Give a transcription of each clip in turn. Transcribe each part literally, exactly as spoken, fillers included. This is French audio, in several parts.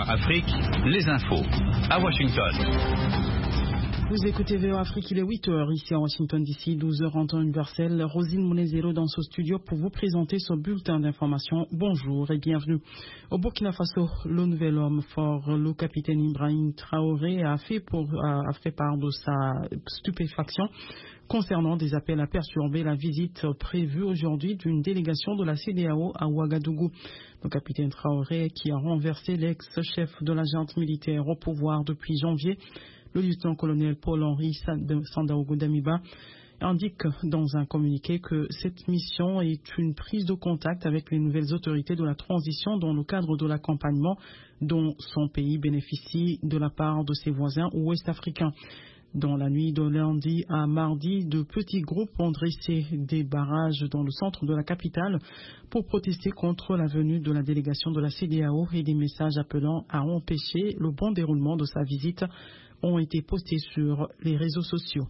Afrique, les infos à Washington. Vous écoutez V O Afrique, il est huit heures ici à Washington D C, douze heures en temps universel. Rosine Mounezero dans ce studio pour vous présenter ce bulletin d'information. Bonjour et bienvenue. Au Burkina Faso, le nouvel homme fort, le capitaine Ibrahim Traoré, a fait, pour, a fait part de sa stupéfaction concernant des appels à perturber la visite prévue aujourd'hui d'une délégation de la C E D E A O à Ouagadougou. Le capitaine Traoré, qui a renversé l'ex-chef de la junte militaire au pouvoir depuis janvier, le lieutenant-colonel Paul-Henri Sandaogo Damiba, indique dans un communiqué que cette mission est une prise de contact avec les nouvelles autorités de la transition dans le cadre de l'accompagnement dont son pays bénéficie de la part de ses voisins ouest-africains. Dans la nuit de lundi à mardi, de petits groupes ont dressé des barrages dans le centre de la capitale pour protester contre la venue de la délégation de la C E D E A O et des messages appelant à empêcher le bon déroulement de sa visite ont été postés sur les réseaux sociaux.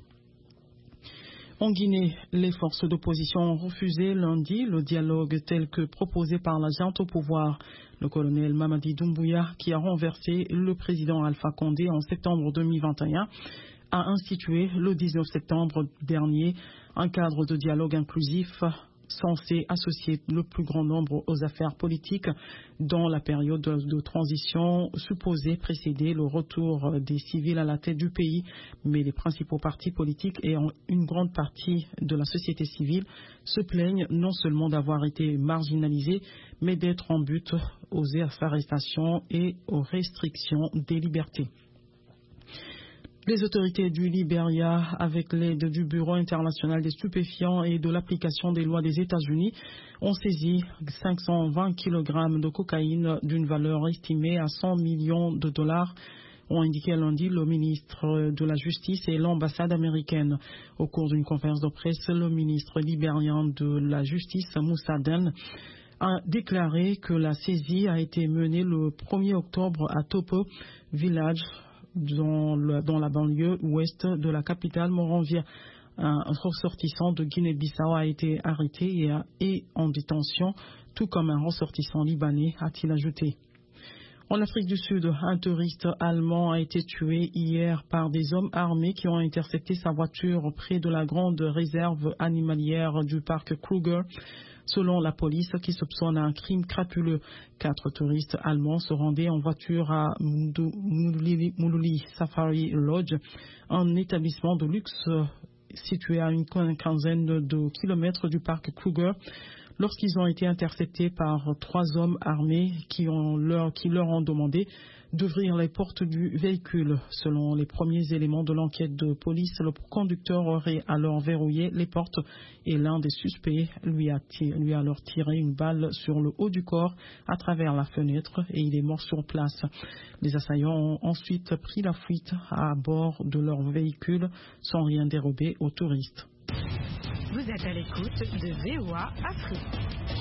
En Guinée, les forces d'opposition ont refusé lundi le dialogue tel que proposé par la junte au pouvoir. Le colonel Mamadi Doumbouya, qui a renversé le président Alpha Condé en septembre deux mille vingt et un, a institué le dix-neuf septembre dernier un cadre de dialogue inclusif censé associer le plus grand nombre aux affaires politiques dans la période de, de transition supposée précéder le retour des civils à la tête du pays. Mais les principaux partis politiques et une grande partie de la société civile se plaignent non seulement d'avoir été marginalisés, mais d'être en but aux arrestations et aux restrictions des libertés. Les autorités du Libéria, avec l'aide du Bureau international des stupéfiants et de l'application des lois des États-Unis, ont saisi cinq cent vingt kilogrammes de cocaïne d'une valeur estimée à cent millions de dollars, ont indiqué lundi le ministre de la Justice et l'ambassade américaine. Au cours d'une conférence de presse, le ministre libérien de la Justice, Moussa Den, a déclaré que la saisie a été menée le premier octobre à Topo Village, Dans, le, dans la banlieue ouest de la capitale Monrovia. Un ressortissant de Guinée-Bissau a été arrêté et, a, et en détention, tout comme un ressortissant libanais, a-t-il ajouté. En Afrique du Sud, un touriste allemand a été tué hier par des hommes armés qui ont intercepté sa voiture près de la grande réserve animalière du parc Kruger. Selon la police, qui soupçonne un crime crapuleux, quatre touristes allemands se rendaient en voiture à Mululi Safari Lodge, un établissement de luxe situé à une quinzaine de kilomètres du parc Kruger, lorsqu'ils ont été interceptés par trois hommes armés qui, ont leur, qui leur ont demandé d'ouvrir les portes du véhicule. Selon les premiers éléments de l'enquête de police, le conducteur aurait alors verrouillé les portes et l'un des suspects lui a, tiré, lui a alors tiré une balle sur le haut du corps à travers la fenêtre et il est mort sur place. Les assaillants ont ensuite pris la fuite à bord de leur véhicule sans rien dérober aux touristes. Vous êtes à l'écoute de V O A Afrique.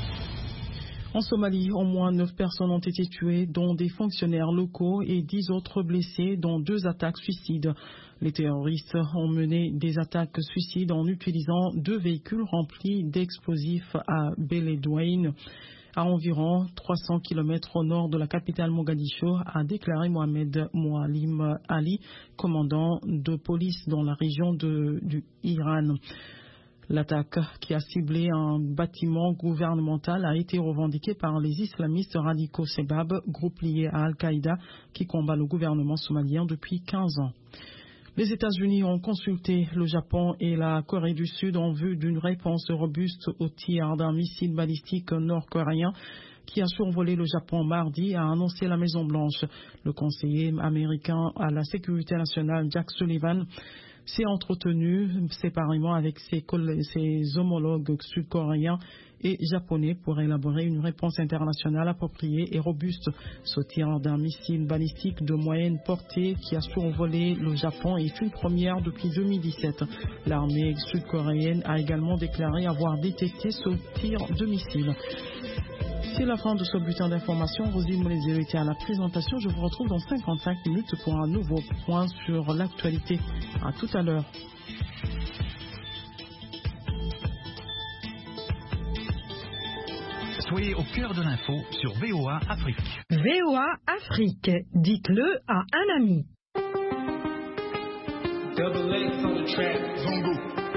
En Somalie, au moins neuf personnes ont été tuées, dont des fonctionnaires locaux et dix autres blessés, dont deux attaques suicides. Les terroristes ont mené des attaques suicides en utilisant deux véhicules remplis d'explosifs à Beledweyne, à environ trois cents kilomètres au nord de la capitale Mogadiscio, a déclaré Mohamed Moualim Ali, commandant de police dans la région de, du Iran. L'attaque qui a ciblé un bâtiment gouvernemental a été revendiquée par les islamistes radicaux Sebab, groupe lié à Al-Qaïda qui combat le gouvernement somalien depuis quinze ans. Les États-Unis ont consulté le Japon et la Corée du Sud en vue d'une réponse robuste au tir d'un missile balistique nord-coréen qui a survolé le Japon mardi, a annoncé la Maison-Blanche. Le conseiller américain à la sécurité nationale, Jack Sullivan, s'est entretenu séparément avec ses, ses homologues sud-coréens et japonais pour élaborer une réponse internationale appropriée et robuste. Ce tir d'un missile balistique de moyenne portée qui a survolé le Japon est une première depuis deux mille dix-sept. L'armée sud-coréenne a également déclaré avoir détecté ce tir de missile. C'est la fin de ce bulletin d'information. Rosine Moulezio était à la présentation. Je vous retrouve dans cinquante-cinq minutes pour un nouveau point sur l'actualité. À tout à l'heure. Soyez au cœur de l'info sur V O A Afrique. V O A Afrique, dites-le à un ami. Double X on the track. Zongo.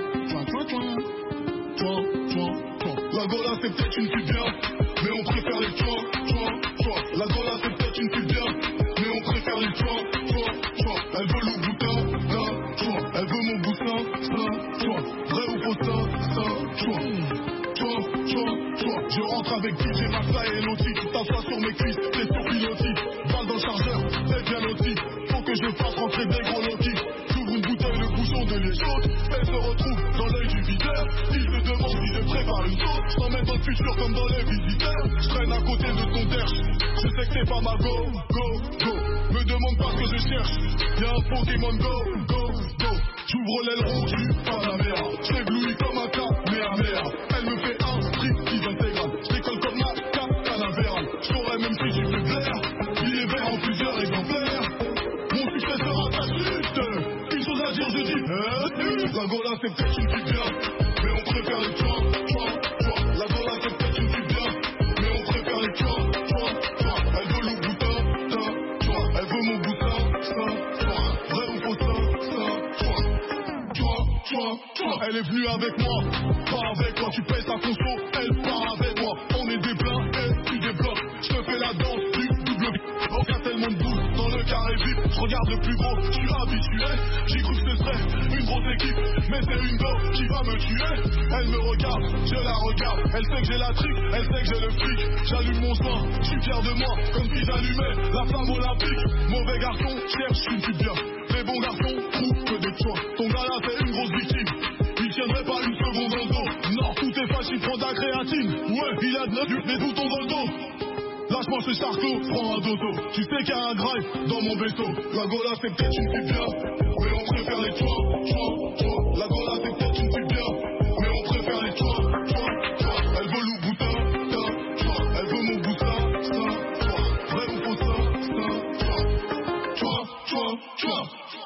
La Gola c'est peut-être une pute bien, mais on préfère les toits, toits, toits. La Gola c'est peut-être une pute bien, mais on préfère les toits, toits, toits. Elle veut le boutin, ça, toit. Elle veut mon boutin, ça, toit. Vrai ou faux, ça, ça, toit. Toit, toit, toit. Je rentre avec D J Massa et Loti. T'assois sur mes cuisses, t'es sur pilotis. Balle dans le chargeur, c'est bien loti. Faut que je fasse rentrer des gros lotis. J'ouvre une bouteille, le bouchon de les chaudes. Elle se retrouve dans l'œil du videur. Il se demande si je prépare une sauce. Je t'emmène dans le futur comme dans les visiteurs. Je traîne à côté de ton derche. Je sais que c'est pas ma go, go, go. Me demande pas ce que je cherche. Y'a un Pokémon go, go, go. J'ouvre l'aile rouge du Panamera. J'éblouis comme un Kamehameha. Elle me fait un striptease intégral. Je décolle comme ma Canavera. Je saurais même si j'ai plus clair. Billet vert en plusieurs exemplaires. Mon succès sera ta chute. Une chose à dire, je dis euh, la Gola c'est peut-être une pute bien, mais on préfère les toits, toits, toits. La Gola c'est peut-être une pute bien, mais on préfère les toits, toits, toits. Elle veut le boutin, ça, toit. Elle veut mon boutin, ça, toit. Vrai ou faux, ça, ça, toit. Toit, toit, toit. Elle est venue avec moi, pas avec toi. Tu payes ta conso, elle part avec moi. On est des blancs et tu débloques. Je te fais la danse du double. Oh, y'a tellement de boule dans le carré vip. Je regarde le plus gros, je suis habitué. J'ai cru que ce serait une grosse équipe, mais c'est une go qui va me tuer. Elle me regarde, je la regarde. Elle sait que j'ai la trique, elle sait que j'ai le fric. J'allume mon sein, je suis fier de moi, comme si j'allumais la flamme olympique. Mauvais garçon, cherche une pute bien. Les bons garçons trouvent que des choix. Ton gars là c'est une grosse victime. Il tiendrait pas une seconde dans le dos. Non, tout est facile, prends ta créatine. Ouais, il a de neuf, des boutons dans le dos. Lâche-moi ce charcot, prends un dodo. Tu sais qu'il y a un drive dans mon vaisseau. La Gola c'est peut-être une pute bien, mais on préfère les toits, toits, toits. La Gola c'est peut-être une pute bien, mais on préfère les toits, toits, toits. Elle veut le boutin, ça, toit. Elle veut mon boutin, ça, toit. Vrai ou faux, ça, ça, toit. Toit, toit, toit.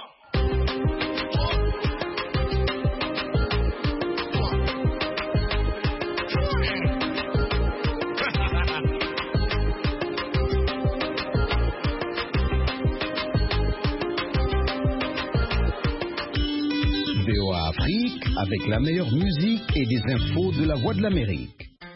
V O A Afrique avec la meilleure musique et des infos de la Voix de l'Amérique.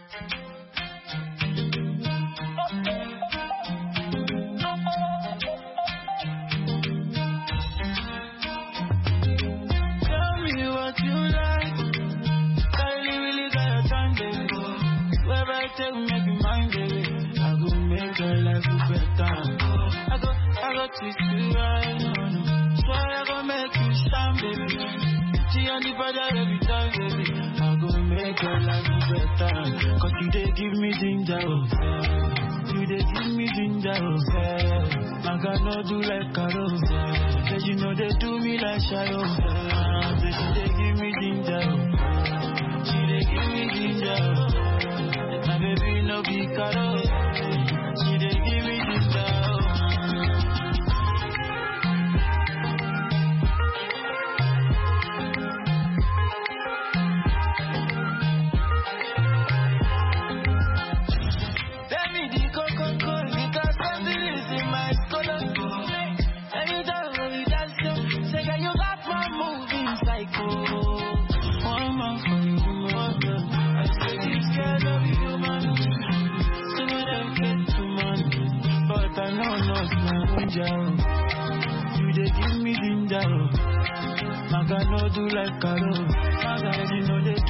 Cause you they give me ginger, oh. You they give me ginger, oh. I cannot do like Carol. Cause you know they do me like Shadow. But you they give me ginger, oh. She they give me ginger, oh. My baby no be Carol. She they give me ginger, oh. You they give me ginger, I cannot do like Carol. You know they